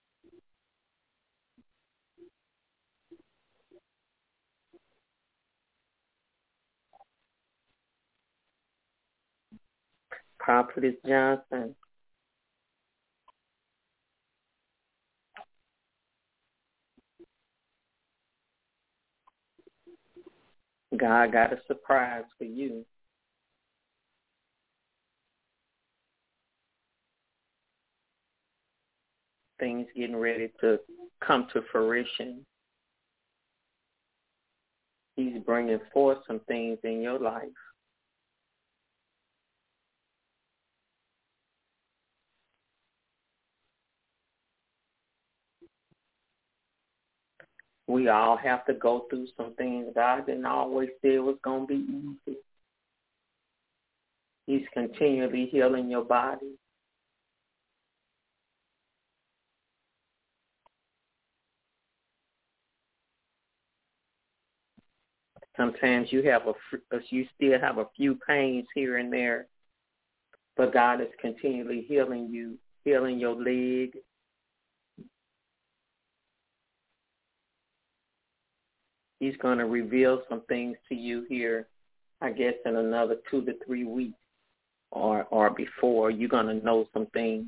Prophetess Johnson. God got a surprise for you. Things getting ready to come to fruition. He's bringing forth some things in your life. We all have to go through some things. God didn't always say it was going to be easy. He's continually healing your body. Sometimes you have a, you still have a few pains here and there, But God is continually healing you, healing your leg. He's going to reveal some things to you here, I guess, in another two to three weeks or, or before. You're going to know some things.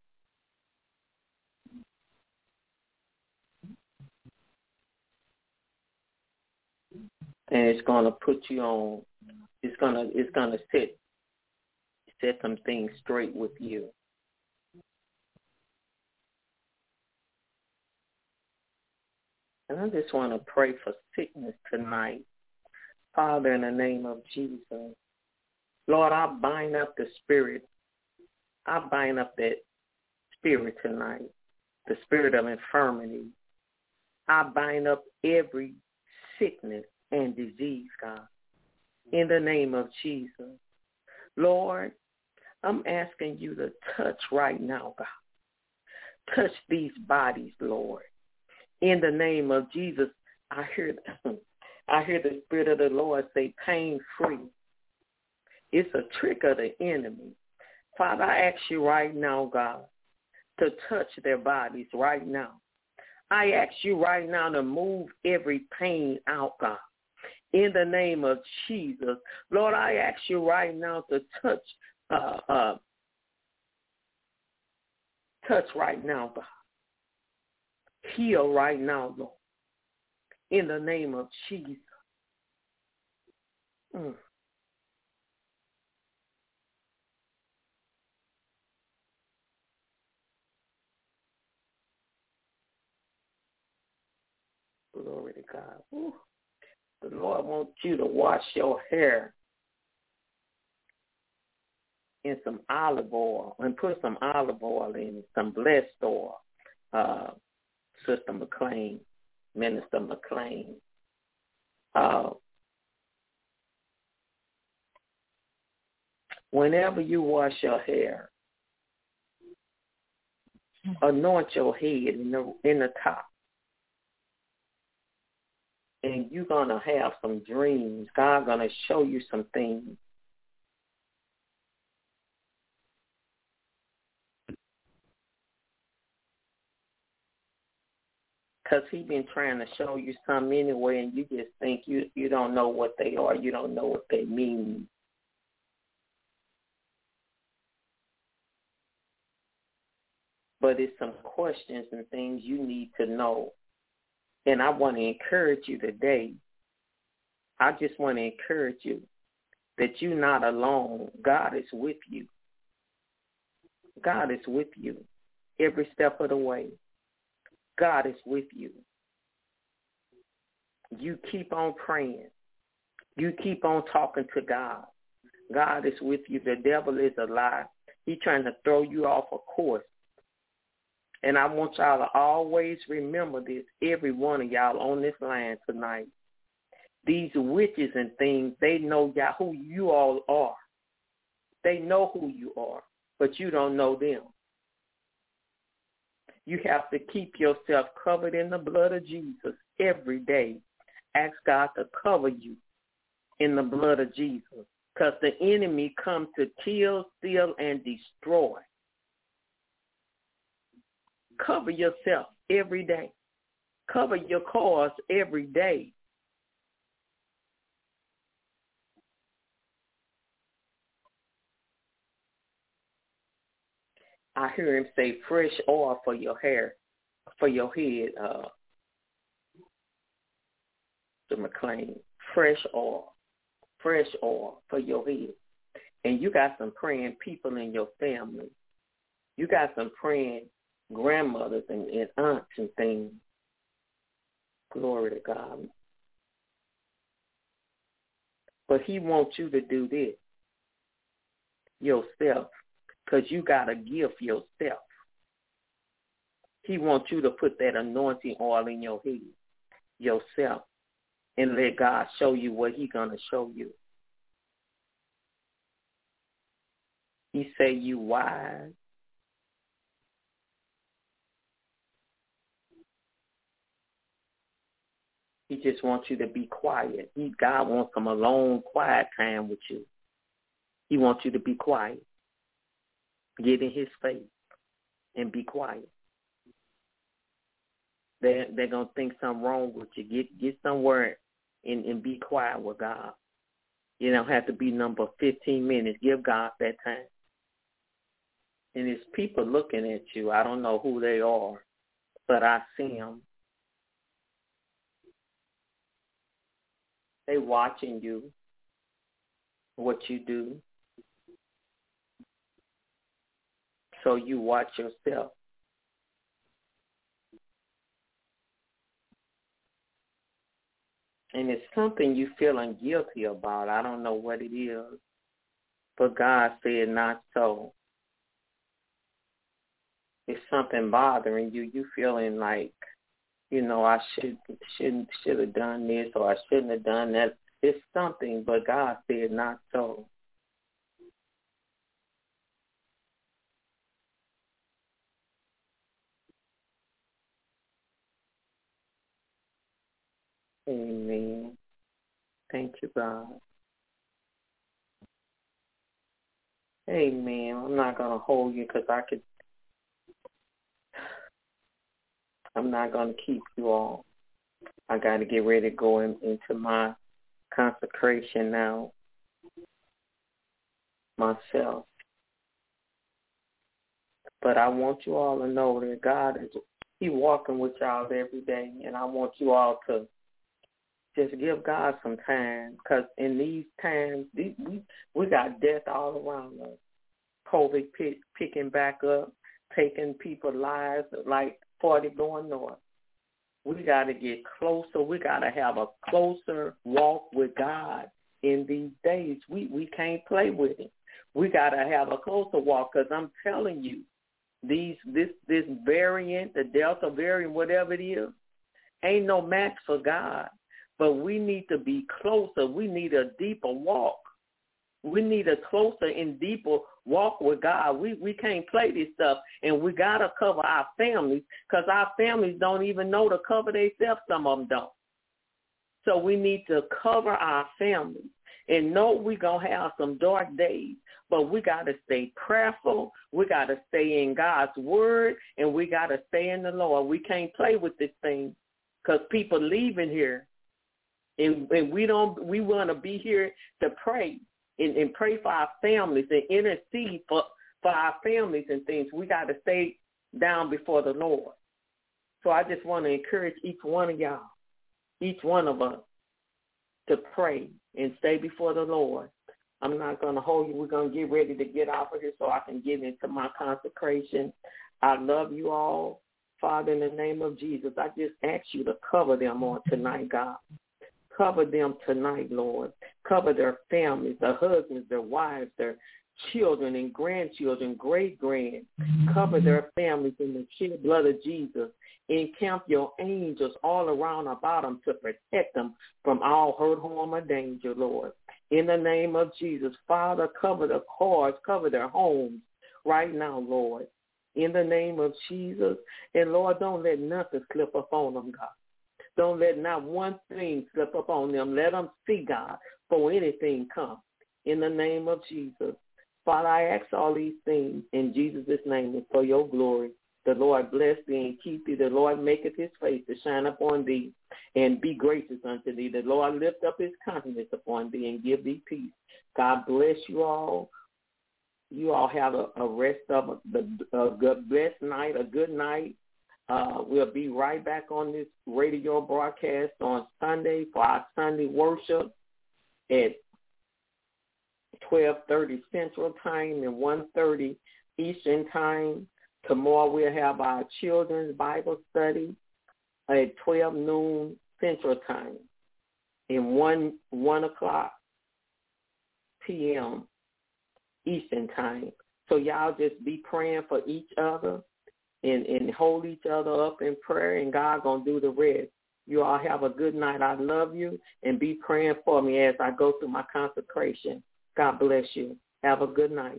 And it's going to put you on, it's going to, it's going to set, set some things straight with you. And I just want to pray for sickness tonight. Father, in the name of Jesus, Lord, I bind up the spirit. I bind up that spirit tonight, the spirit of infirmity. I bind up every sickness and disease, God, in the name of Jesus. Lord, I'm asking you to touch right now, God. Touch these bodies, Lord. In the name of Jesus, I hear I hear the Spirit of the Lord say pain-free. It's a trick of the enemy. Father, I ask you right now, God, to touch their bodies right now. I ask you right now to move every pain out, God. In the name of Jesus. Lord, I ask you right now to touch, uh, uh, touch right now, God. Heal right now, Lord, in the name of Jesus. Mm. Glory to God. Ooh. The Lord wants you to wash your hair in some olive oil and put some olive oil in some blessed oil. Uh, Sister McLean, Minister McLean. Uh, whenever you wash your hair, anoint your head in the in the top. And you're going to have some dreams. God's going to show you some things. Because he's been trying to show you something anyway, and you just think you, you don't know what they are. You don't know what they mean. But it's some questions and things you need to know. And I want to encourage you today. I just want to encourage you that you're not alone. God is with you. God is with you every step of the way. God is with you. You keep on praying. You keep on talking to God. God is with you. The devil is a lie. He's trying to throw you off a course. And I want y'all to always remember this, every one of y'all on this line tonight. These witches and things, they know y'all who you all are. They know who you are, but you don't know them. You have to keep yourself covered in the blood of Jesus every day. Ask God to cover you in the blood of Jesus, because the enemy comes to kill, steal, and destroy. Cover yourself every day. Cover your cause every day. I hear him say fresh oil for your hair, for your head, uh, to McLean. Fresh oil, fresh oil for your head. And you got some praying people in your family. You got some praying grandmothers and, and aunts and things. Glory to God. But he wants you to do this yourself, because you got a gift yourself. He wants you to put that anointing oil in your head yourself and let God show you what he's going to show you. He say you wise. He just wants you to be quiet. He, God wants some alone, quiet time with you. He wants you to be quiet. Get in his face and be quiet. They're, they're going to think something wrong with you. Get get somewhere and, and be quiet with God. You don't have to be number fifteen minutes. Give God that time. And there's people looking at you. I don't know who they are, but I see them. They watching you, what you do. So you watch yourself. And it's something you feeling guilty about. I don't know what it is, but God said not so. It's something bothering you. You feeling like, you know, I should shouldn't should have done this or I shouldn't have done that. It's something, but God said not so. Amen. Thank you, God. Amen. I'm not going to hold you because I could. I'm not going to keep you all. I got to get ready to go in, into my consecration now myself. But I want you all to know that God is He walking with y'all every day, and I want you all to just give God some time, because in these times, these, we we got death all around us. COVID pick, picking back up, taking people's lives like forty going north. We got to get closer. We got to have a closer walk with God in these days. We we can't play with it. We got to have a closer walk, because I'm telling you, these this this variant, the Delta variant, whatever it is, ain't no match for God. But we need to be closer. We need a deeper walk. We need a closer and deeper walk with God. We we can't play this stuff, and we got to cover our families, because our families don't even know to cover themselves. Some of them don't. So we need to cover our families and know we're going to have some dark days, but we got to stay prayerful. We got to stay in God's word, and we got to stay in the Lord. We can't play with this thing, because people leaving here. And, and we don't. We want to be here to pray and, and pray for our families and intercede for, for our families and things. We got to stay down before the Lord. So I just want to encourage each one of y'all, each one of us, to pray and stay before the Lord. I'm not going to hold you. We're going to get ready to get off of here so I can get into my consecration. I love you all. Father, in the name of Jesus, I just ask you to cover them on tonight, God. Cover them tonight, Lord. Cover their families, their husbands, their wives, their children and grandchildren, great-grand. Cover their families in the shed blood of Jesus. Encamp your angels all around about them to protect them from all hurt, harm, or danger, Lord. In the name of Jesus, Father, cover their cars, cover their homes right now, Lord. In the name of Jesus. And, Lord, don't let nothing slip up on them, God. Don't let not one thing slip up on them. Let them see, God, before anything comes. In the name of Jesus. Father, I ask all these things in Jesus' name and for your glory. The Lord bless thee and keep thee. The Lord maketh his face to shine upon thee and be gracious unto thee. The Lord lift up his countenance upon thee and give thee peace. God bless you all. You all have a, a rest of a, a good, blessed night, a good night. Uh, we'll be right back on this radio broadcast on Sunday for our Sunday worship at twelve thirty Central Time and one thirty Eastern Time. Tomorrow we'll have our children's Bible study at twelve noon Central Time and one one o'clock p m Eastern Time. So y'all just be praying for each other. And, and hold each other up in prayer, and God going to do the rest. You all have a good night. I love you, and be praying for me as I go through my consecration. God bless you. Have a good night.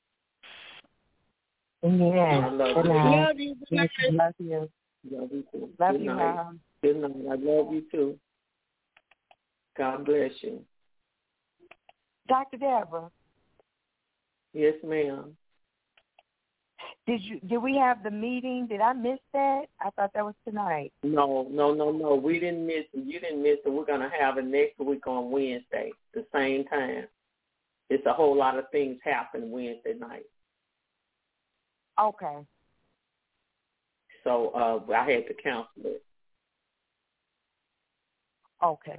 Amen. I love good you. Night. Love you. Yes, love you. Love you too. Love good you, night. Mom. Good night. I love you too. God bless you. Doctor Deborah. Yes, ma'am. Did you? Did we have the meeting? Did I miss that? I thought that was tonight. No, no, no, no. We didn't miss it. You didn't miss it. We're going to have it next week on Wednesday, the same time. It's a whole lot of things happen Wednesday night. Okay. So uh, I had to cancel it. Okay.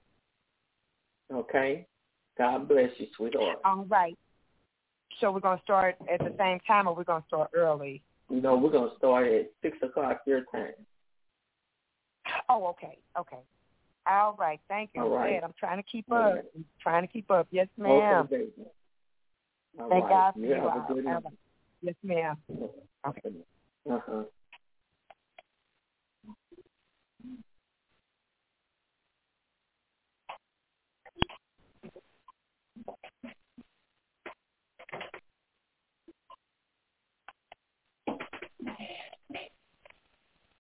Okay. God bless you, sweetheart. All right. So we're going to start at the same time, or we're going to start early? No, we're going to start at six o'clock your time. Oh, okay. Okay. All right. Thank you. All right. I'm trying to keep All up. right. I'm trying to keep up. Yes, ma'am. Okay, baby. All Thank right. God for you. you. Have a good night. Yes, ma'am. Okay. Uh-huh.